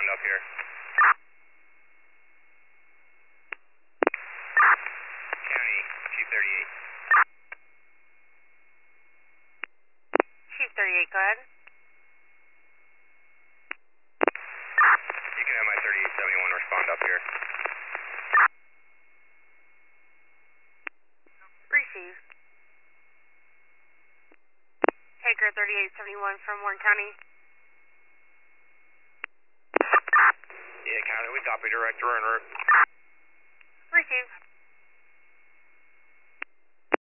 up here. County, Chief 38. Chief 38, go ahead. You can have my 3871 respond up here. Receive. Hager 3871 from Warren County. Yeah, County, we copy, Director en route. Receive.